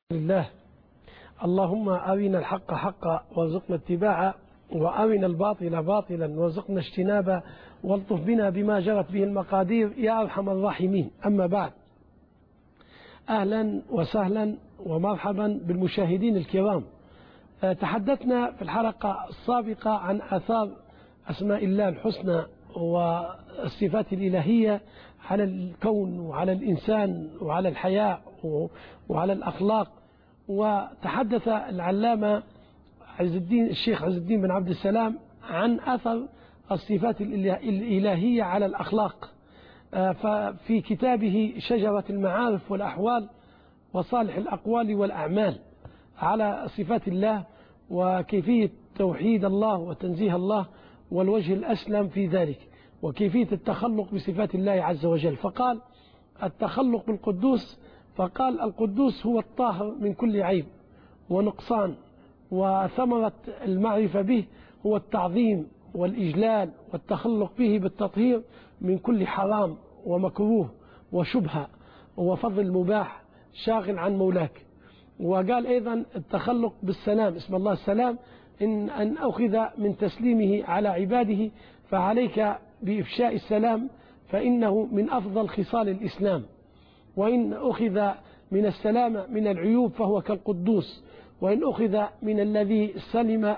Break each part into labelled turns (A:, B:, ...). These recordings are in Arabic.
A: لله. اللهم أرنا الحق حقا وارزقنا اتباعه، وأرنا الباطل باطلا وارزقنا اجتنابه، والطف بنا بما جرت به المقادير يا أرحم الراحمين. أما بعد، أهلا وسهلا ومرحبا بالمشاهدين الكرام. تحدثنا في الحلقة السابقة عن آثار أسماء الله الحسنى والصفات الإلهية على الكون وعلى الإنسان وعلى الحياة وعلى الأخلاق. وتحدث العلامة الشيخ عز الدين بن عبد السلام عن أثر الصفات الإلهية على الأخلاق ففي كتابه شجرة المعارف والأحوال وصالح الأقوال والأعمال على صفات الله وكيفية توحيد الله وتنزيه الله والوجه الأسلم في ذلك، وكيفية التخلق بصفات الله عز وجل. فقال التخلق بالقدوس، فقال القدوس هو الطاهر من كل عيب ونقصان، وثمرة المعرفة به هو التعظيم والإجلال والتخلق به بالتطهير من كل حرام ومكروه وشبهة وفضل مباح شاغل عن مولاك. وقال أيضا التخلق بالسلام، اسم الله السلام، أن أخذ من تسليمه على عباده فعليك بإفشاء السلام فإنه من أفضل خصال الإسلام. وإن أخذ من السلامة من العيوب فهو كالقدوس، وإن أخذ من الذي سلم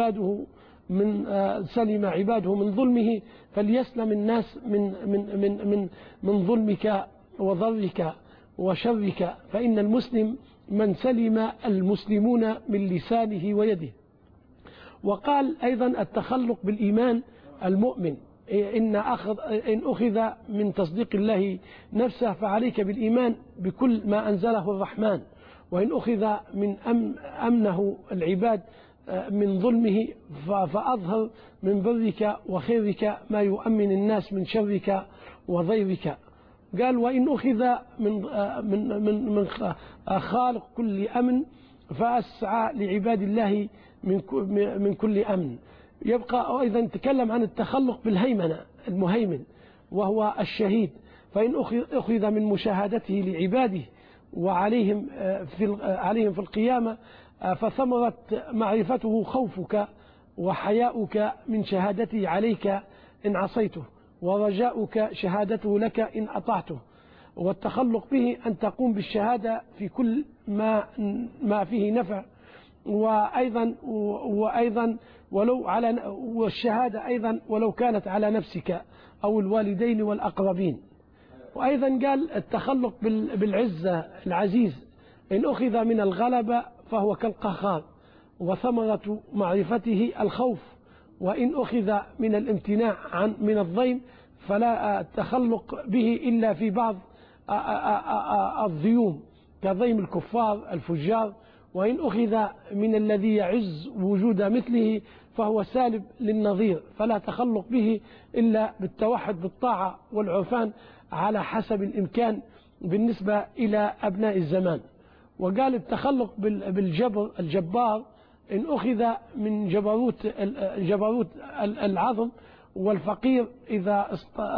A: عباده من ظلمه فليسلم الناس من ظلمك وضرك وشرك، فإن المسلم من سلم المسلمون من لسانه ويده. وقال أيضا التخلق بالإيمان المؤمن، إن أخذ من تصديق الله نفسه فعليك بالإيمان بكل ما أنزله الرحمن، وإن أخذ من أمنه العباد من ظلمه فأظهر من برك وخيرك ما يؤمن الناس من شرك وضيرك. قال وإن أخذ من خالق كل أمن فأسعى لعباد الله من كل أمن. يبقى أيضا تكلم عن التخلق بالهيمنة، المهيمن وهو الشهيد، فإن أخذ من مشاهدته لعباده وعليهم في القيامة فثمرة معرفته خوفك وحياؤك من شهادته عليك إن عصيته، ورجاؤك شهادته لك إن أطعته. والتخلق به أن تقوم بالشهادة في كل ما فيه نفع، وأيضا والشهادة أيضا ولو كانت على نفسك أو الوالدين والأقربين. وأيضا قال التخلق بالعزة العزيز، إن أخذ من الغلبة فهو كالقهار، وثمرة معرفته الخوف، وإن أخذ من الامتناع من الضيم فلا التخلق به إلا في بعض الضيوم كضيم الكفار الفجار. وإن أخذ من الذي يعز وجود مثله فهو سالب للنظير، فلا تخلق به إلا بالتوحد بالطاعة والعرفان على حسب الإمكان بالنسبة إلى أبناء الزمان. وقال التخلق بالجبر الجبار، إن أخذ من جبروت العظم والفقير إذا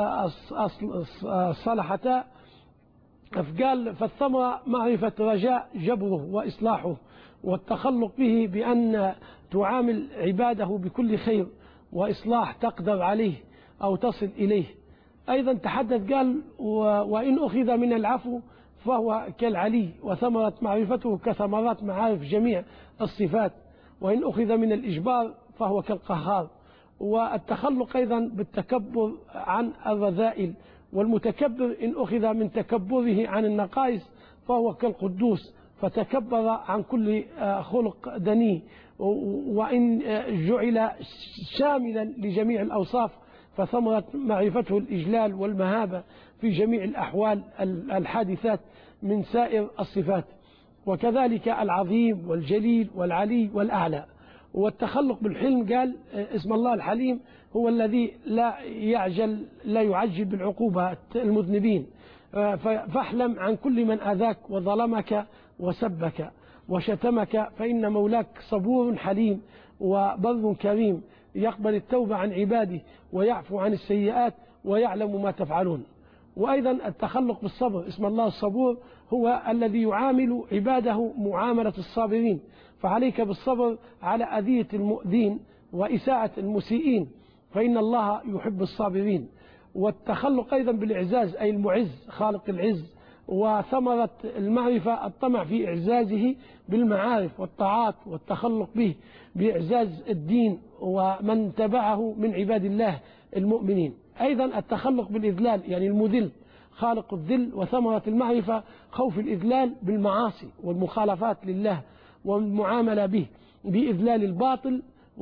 A: صلحتا، قال فالثمرة معرفة رجاء جبره وإصلاحه، والتخلق به بأن تعامل عباده بكل خير وإصلاح تقدر عليه أو تصل إليه. أيضا تحدث قال وإن أخذ من العفو فهو كالعلي، وثمرة معرفته كثمرات معارف جميع الصفات. وإن أخذ من الإجبار فهو كالقهار. والتخلق أيضا بالتكبر عن الرذائل، والمتكبر إن أخذ من تكبره عن النقائص فهو كالقدوس، فتكبر عن كل خلق دني. وإن جعل شاملا لجميع الأوصاف فثمرة معرفته الإجلال والمهابة في جميع الأحوال الحادثات من سائر الصفات، وكذلك العظيم والجليل والعلي والأعلى. والتخلق بالحلم، قال اسم الله الحليم هو الذي لا يعجل بالعقوبة المذنبين، فاحلم عن كل من أذاك وظلمك وسبك وشتمك، فإن مولاك صبور حليم وبر كريم يقبل التوبة عن عباده ويعفو عن السيئات ويعلم ما تفعلون. وأيضا التخلق بالصبر. اسم الله الصبور هو الذي يعامل عباده معاملة الصابرين، فعليك بالصبر على أذية المؤذين وإساءة المسيئين، فإن الله يحب الصابرين. والتخلق أيضا بالإعزاز، أي المعز خالق العز، وثمرة المعرفة الطمع في إعزازه بالمعارف والطاعات والتخلق به بإعزاز الدين ومن تبعه من عباد الله المؤمنين. أيضا التخلق بالإذلال، يعني المذل خالق الذل، وثمرة المعرفة خوف الإذلال بالمعاصي والمخالفات لله والمعاملة به بإذلال الباطل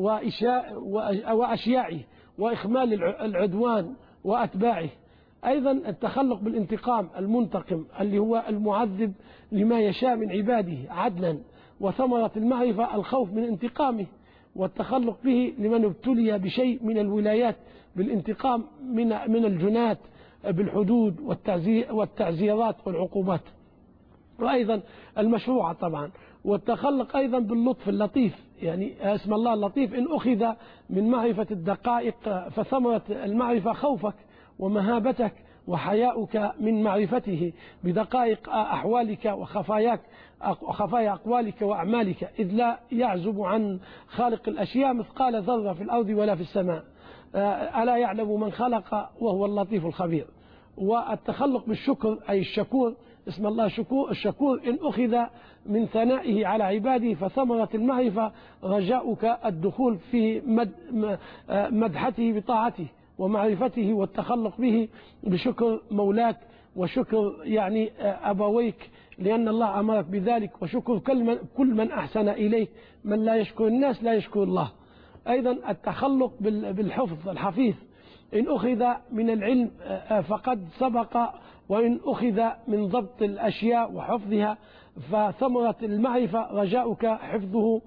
A: وأشياعه وإخمال العدوان وأتباعه. أيضا التخلق بالانتقام المنتقم اللي هو المعذب لما يشاء من عباده عدلا، وثمرة المعرفة الخوف من انتقامه والتخلق به لمن ابتلي بشيء من الولايات بالانتقام من الجنات بالحدود والتعزيرات والعقوبات. وأيضا المشروعة طبعا. والتخلق أيضا باللطف اللطيف، يعني اسم الله اللطيف إن أخذ من معرفة الدقائق، فثمرة المعرفة خوفك ومهابتك وحياؤك من معرفته بدقائق أحوالك وخفايا أقوالك وأعمالك، إذ لا يعزب عن خالق الأشياء مثقال ذرة في الأرض ولا في السماء، ألا يعلم من خلق وهو اللطيف الخبير. والتخلق بالشكر أي الشكور، اسم الله الشكور إن أخذ من ثنائه على عباده، فثمرة المعرفة رجاؤك الدخول في مدحته بطاعته ومعرفته والتخلق به بشكر مولاك وشكر يعني أبويك، لأن الله أمرك بذلك، وشكر كل من أحسن إليك، من لا يشكر الناس لا يشكر الله. أيضا التخلق بالحفظ الحفيظ إن أخذ من العلم فقد سبق، وإن أخذ من ضبط الأشياء وحفظها، فثمرة المعرفة رجاؤك حفظه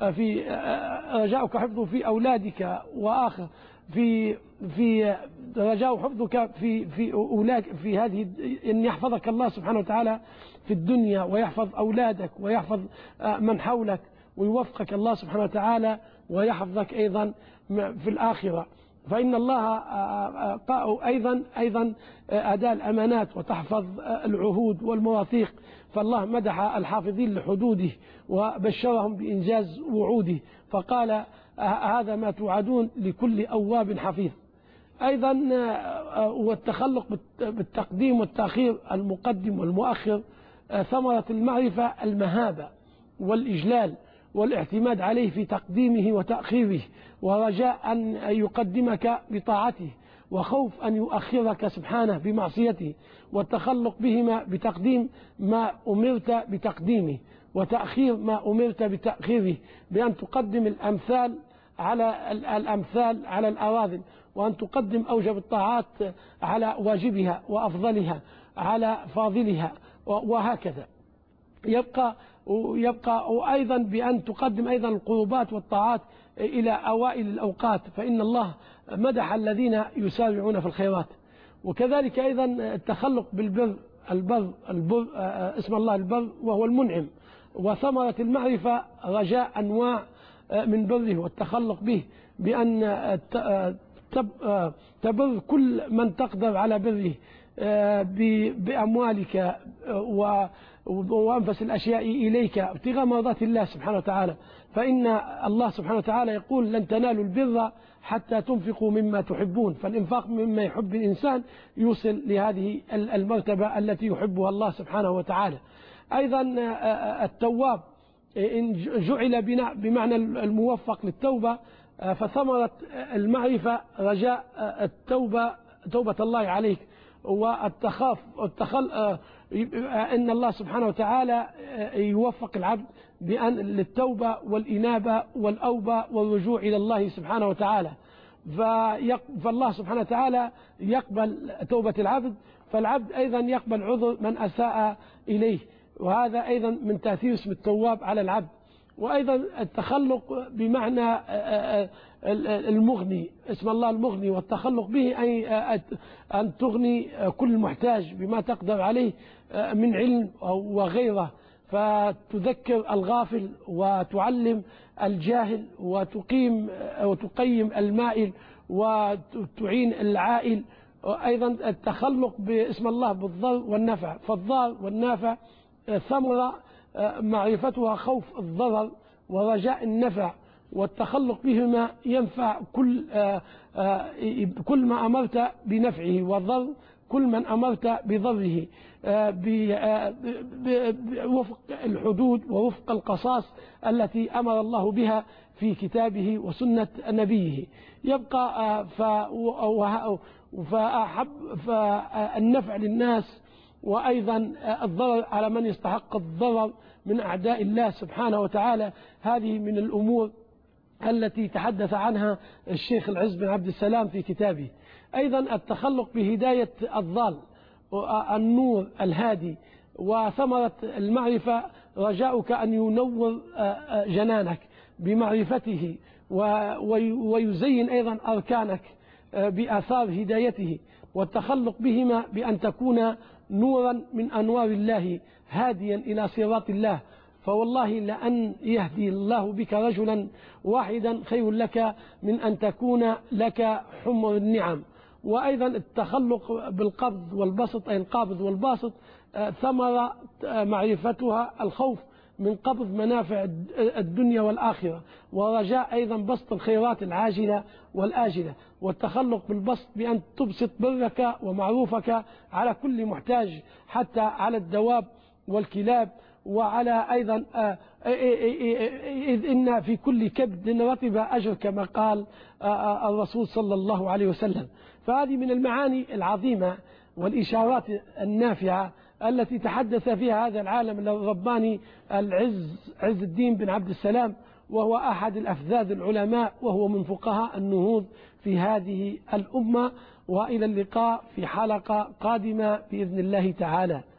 A: في أولادك، وآخر في رجاء حفظك في أولاك، في هذه أن يحفظك الله سبحانه وتعالى في الدنيا، ويحفظ أولادك ويحفظ من حولك، ويوفقك الله سبحانه وتعالى ويحفظك أيضا في الآخرة. فإن الله أيضا أداء الأمانات وتحفظ العهود والمواثيق، فالله مدح الحافظين لحدوده وبشرهم بإنجاز وعوده، فقال هذا ما توعدون لكل أواب حفيظ. أيضا والتخلق بالتقديم والتأخير، المقدم والمؤخر، ثمرة المعرفة المهابة والإجلال والاعتماد عليه في تقديمه وتأخيره، ورجاء أن يقدمك بطاعته، وخوف أن يؤخرك سبحانه بمعصيته، والتخلق بهما بتقديم ما أمرت بتقديمه وتأخير ما أمرت بتأخيره، بأن تقدم الأمثال على الأراذل، وأن تقدم أوجب الطاعات على واجبها وأفضلها على فاضلها، وهكذا يبقى وأيضا بأن تقدم أيضا القربات والطاعات إلى أوائل الأوقات، فإن الله مدح الذين يسارعون في الخيرات. وكذلك أيضا التخلق بالبر، البر اسم الله البر وهو المنعم، وثمرة المعرفة رجاء أنواع من بره والتخلق به، بأن تبر كل من تقدر على بره بأموالك وأنفس الأشياء إليك ابتغاء مرضات الله سبحانه وتعالى، فإن الله سبحانه وتعالى يقول لن تنالوا البر حتى تنفقوا مما تحبون، فالإنفاق مما يحب الإنسان يوصل لهذه المرتبة التي يحبها الله سبحانه وتعالى. أيضا التواب إن جعل بمعنى الموفق للتوبة، فثمرة المعرفة رجاء توبة الله عليك، إن الله سبحانه وتعالى يوفق العبد للتوبة والإنابة والأوبة والرجوع إلى الله سبحانه وتعالى، فالله سبحانه وتعالى يقبل توبة العبد، فالعبد أيضا يقبل عذر من أساء إليه، وهذا أيضا من تأثير اسم التواب على العبد. وأيضا التخلق بمعنى المغني، اسم الله المغني، والتخلق به أي أن تغني كل محتاج بما تقدر عليه من علم وغيره، فتذكر الغافل وتعلم الجاهل وتقيم المائل وتعين العائل، أيضا التخلق باسم الله بالضر والنفع، فالضار والنافع ثمرة معرفتها خوف الضرر ورجاء النفع، والتخلق بهما ينفع كل ما أمرت بنفعه، والضر كل من أمرت بضره بوفق الحدود ووفق القصاص التي أمر الله بها في كتابه وسنة نبيه. يبقى فالنفع للناس، وأيضا الضرر على من يستحق الضرر من أعداء الله سبحانه وتعالى. هذه من الأمور التي تحدث عنها الشيخ العز بن عبد السلام في كتابه. أيضا التخلق بهداية الضال، النور الهادي، وثمرة المعرفة رجاؤك أن ينور جنانك بمعرفته، ويزين أيضا أركانك بآثار هدايته، والتخلق بهما بأن تكون نورا من أنوار الله هاديا إلى صراط الله. فوالله لأن يهدي الله بك رجلا واحدا خير لك من أن تكون لك حمر النعم. وأيضا التخلق بالقبض والبسط، أي القابض والباسط، ثمرة معرفتها الخوف من قبض منافع الدنيا والآخرة، ورجاء أيضا بسط الخيرات العاجلة والآجلة. والتخلق بالبسط بأن تبسط برك ومعروفك على كل محتاج، حتى على الدواب والكلاب، وعلى أيضا إذ إن في كل كبد رطب أجر كما قال الرسول صلى الله عليه وسلم. فهذه من المعاني العظيمة والإشارات النافعة التي تحدث فيها هذا العالم الرباني عز الدين بن عبد السلام، وهو أحد الأفذاذ العلماء، وهو من فقهاء النهوض في هذه الأمة. وإلى اللقاء في حلقة قادمة بإذن الله تعالى.